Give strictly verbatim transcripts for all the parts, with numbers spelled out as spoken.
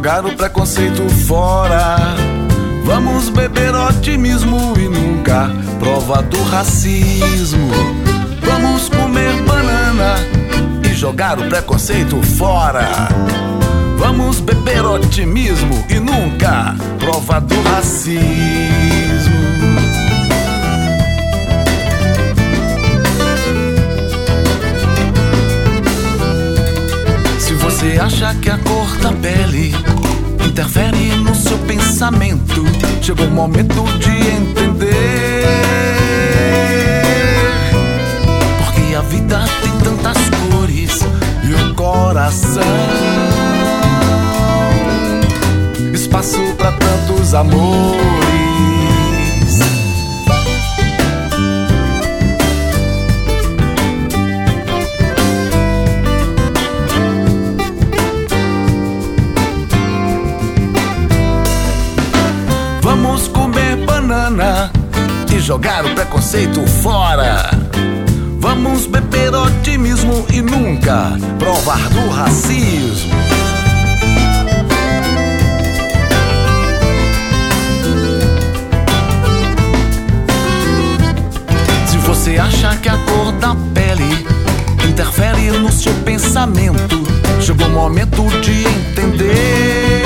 jogar o preconceito fora. Vamos beber otimismo e nunca prova do racismo. Vamos comer banana e jogar o preconceito fora. Vamos beber otimismo e nunca prova do racismo. Se você acha que a cor da pele interfere no seu pensamento, chegou o momento de entender, porque a vida tem tantas cores e o coração espaço pra tantos amores. Vamos comer banana e jogar o preconceito fora. Vamos beber otimismo e nunca provar do racismo. Se você acha que a cor da pele interfere no seu pensamento, chegou o momento de entender,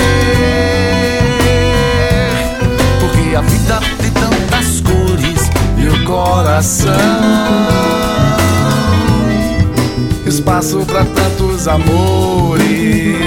porque a vida tem tantas cores e o coração espaço pra tantos amores.